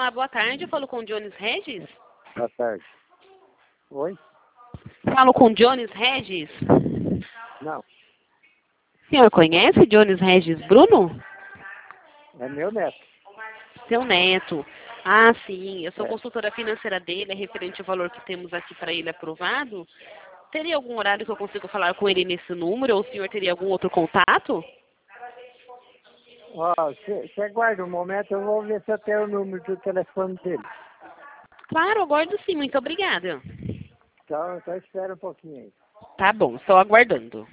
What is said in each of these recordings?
Olá, boa tarde. Eu falo com o Jones Regis. Boa tarde. Oi? Falo com o Jones Regis. Não, O senhor conhece Jones Regis Bruno? é meu neto. Seu neto. Ah, sim. Eu sou É. consultora financeira dele, é referente ao valor que temos aqui para ele aprovado. Teria algum horário que eu consigo falar com ele nesse número? Ou o senhor teria algum outro contato? Ó, você aguarda um momento, eu vou ver se eu tenho o número do telefone dele. Claro, eu aguardo sim. Muito obrigada. Então espera um pouquinho aí. Tá bom, estou aguardando.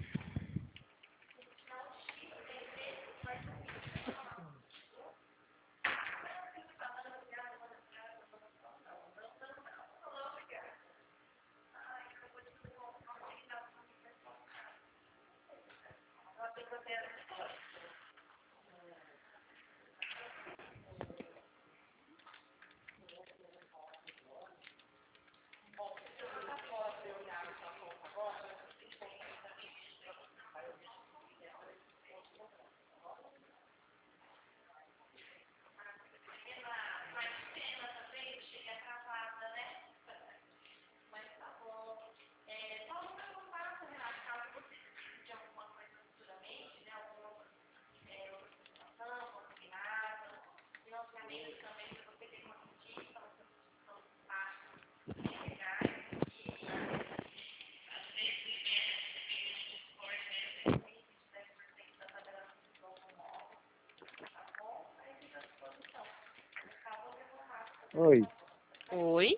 Oi. Oi?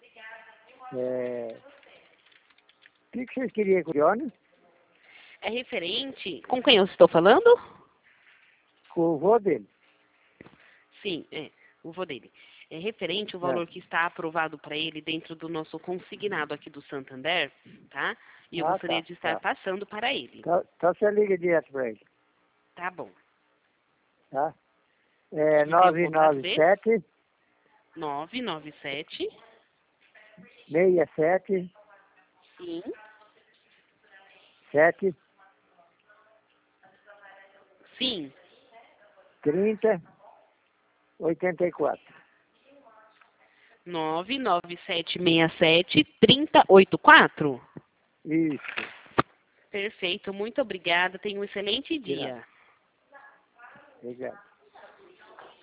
O que vocês queriam com o Johnny? É referente... Com quem eu estou falando? Com o vô dele. Sim, o vô dele. É referente ao É. valor que está aprovado para ele dentro do nosso consignado aqui do Santander, tá? E eu Ah, gostaria de estar tá. passando para ele. Então você liga direto para ele, Tá bom. tá? É Aqui tem o contato dele? 997 997 67 sim, 7 sim, 30 84. 997673084. Isso. Perfeito, muito obrigada. Tenha um excelente Tira. dia. Obrigado.